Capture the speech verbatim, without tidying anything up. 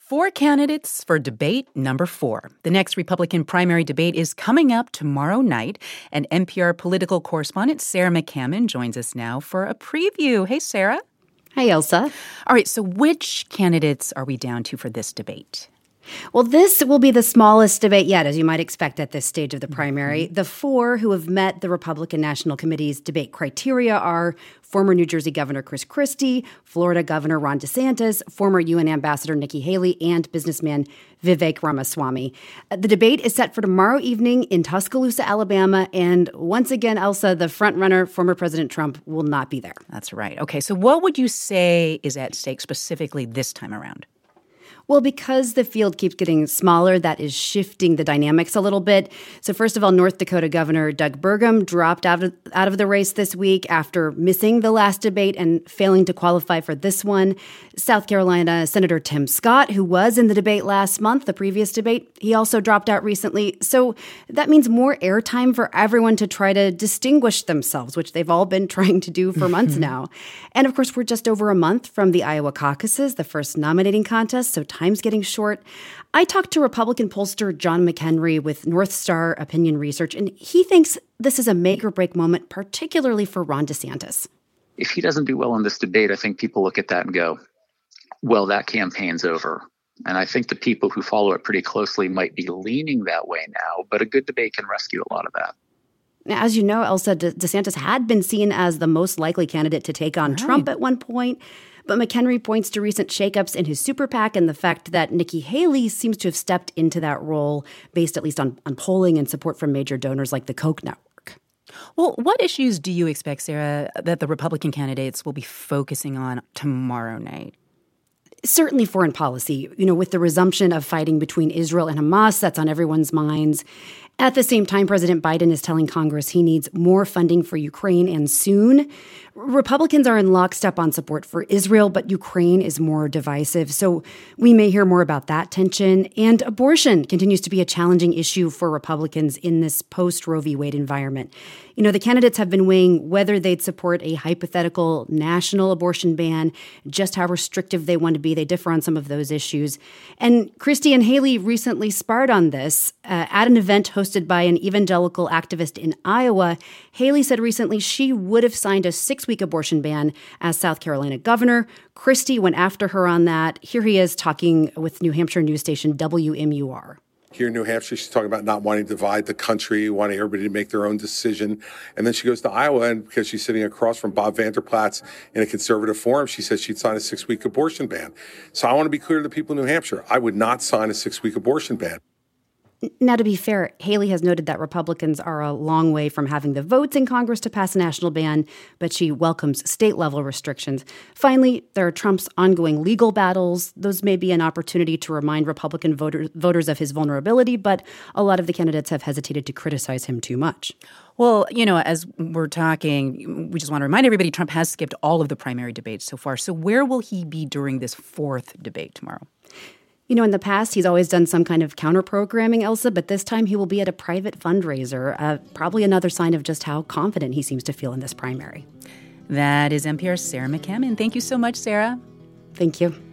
Four candidates for debate number four. The next Republican primary debate is coming up tomorrow night, and N P R political correspondent Sarah McCammon joins us now for a preview. Hey, Sarah. Hi, Elsa. All right, so which candidates are we down to for this debate? Well, this will be the smallest debate yet, as you might expect at this stage of the primary. Mm-hmm. The four who have met the Republican National Committee's debate criteria are former New Jersey Governor Chris Christie, Florida Governor Ron DeSantis, former U N Ambassador Nikki Haley, and businessman Vivek Ramaswamy. The debate is set for tomorrow evening in Tuscaloosa, Alabama, and once again, Elsa, the frontrunner, former President Trump, will not be there. That's right. Okay, so what would you say is at stake specifically this time around? Well, because the field keeps getting smaller, that is shifting the dynamics a little bit. So first of all, North Dakota Governor Doug Burgum dropped out of, out of the race this week after missing the last debate and failing to qualify for this one. South Carolina Senator Tim Scott, who was in the debate last month, the previous debate, he also dropped out recently. So that means more airtime for everyone to try to distinguish themselves, which they've all been trying to do for months now. And of course, we're just over a month from the Iowa caucuses, the first nominating contest, so time's getting short. I talked to Republican pollster John McHenry with North Star Opinion Research, and he thinks this is a make-or-break moment, particularly for Ron DeSantis. If he doesn't do well in this debate, I think people look at that and go, well, that campaign's over. And I think the people who follow it pretty closely might be leaning that way now, but a good debate can rescue a lot of that. Now, as you know, Elsa, De- DeSantis had been seen as the most likely candidate to take on right. Trump at one point. But McHenry points to recent shakeups in his super PAC and the fact that Nikki Haley seems to have stepped into that role based at least on, on polling and support from major donors like the Koch network. Well, what issues do you expect, Sarah, that the Republican candidates will be focusing on tomorrow night? Certainly foreign policy. You know, with the resumption of fighting between Israel and Hamas, that's on everyone's minds. At the same time, President Biden is telling Congress he needs more funding for Ukraine and soon. Republicans are in lockstep on support for Israel, but Ukraine is more divisive. So we may hear more about that tension. And abortion continues to be a challenging issue for Republicans in this post-Roe v. Wade environment. You know, the candidates have been weighing whether they'd support a hypothetical national abortion ban, just how restrictive they want to be. They differ on some of those issues. And Christie and Haley recently sparred on this. Uh, at an event hosted by an evangelical activist in Iowa, Haley said recently she would have signed a six-week abortion ban as South Carolina governor. Christie went after her on that. Here he is talking with New Hampshire news station W M U R. Here in New Hampshire, she's talking about not wanting to divide the country, wanting everybody to make their own decision. And then she goes to Iowa, and because she's sitting across from Bob Vander Plaats in a conservative forum, she says she'd sign a six-week abortion ban. So I want to be clear to the people of New Hampshire. I would not sign a six-week abortion ban. Now, to be fair, Haley has noted that Republicans are a long way from having the votes in Congress to pass a national ban, but she welcomes state-level restrictions. Finally, there are Trump's ongoing legal battles. Those may be an opportunity to remind Republican voters, voters of his vulnerability, but a lot of the candidates have hesitated to criticize him too much. Well, you know, as we're talking, we just want to remind everybody Trump has skipped all of the primary debates so far. So where will he be during this fourth debate tomorrow? You know, in the past, he's always done some kind of counter-programming, Elsa, but this time he will be at a private fundraiser, uh, probably another sign of just how confident he seems to feel in this primary. That is N P R's Sarah McCammon. Thank you so much, Sarah. Thank you.